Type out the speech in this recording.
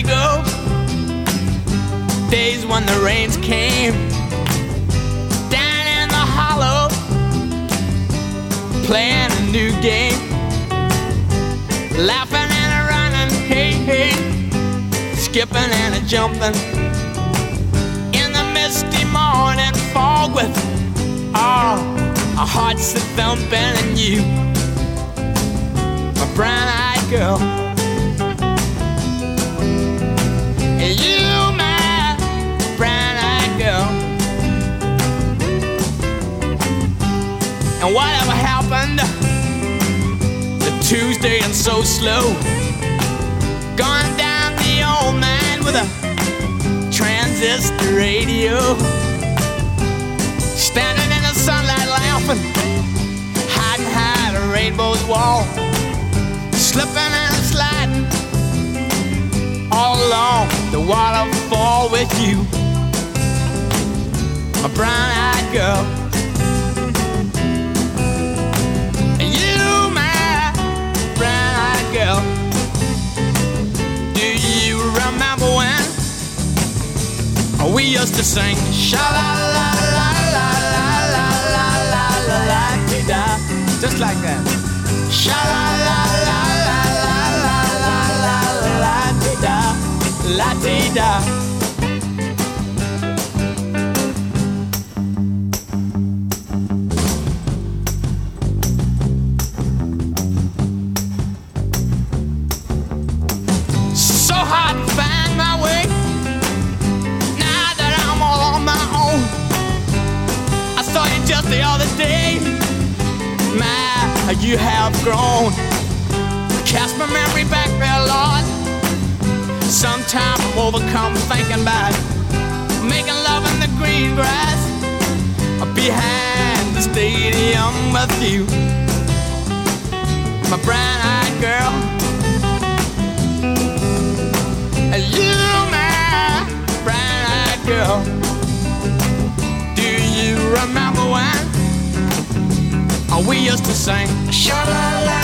we go. Days when the rains came down in the hollow, playing a new game, laughing and a running, hey, hey, skipping and a jumping in the misty morning fog with our hearts a thumping, and you, my brown-eyed girl, and you, my brown-eyed girl. And whatever happened to Tuesday and so slow, gone down the old man with a transistor radio, standing in the sunlight laughing, hiding behind a rainbow's wall, slipping and sliding all along the waterfall with you, my brown-eyed girl. And you, my brown-eyed girl. Do you remember when we used to sing sha-la-la-la-la-la-la-la-la-la-la-la-la-la-la-la, just like that. Sha-la-la-la-la-la-la-la-la-la-la-la-la-la. So hard to find my way now that I'm all on my own. I saw you just the other day. My, you have grown. Cast my memory back there, Lord. Sometimes I'm overcome thinking about making love in the green grass behind the stadium with you, my brown-eyed girl. And you, my brown-eyed girl. Do you remember when we used to sing sha-la-la?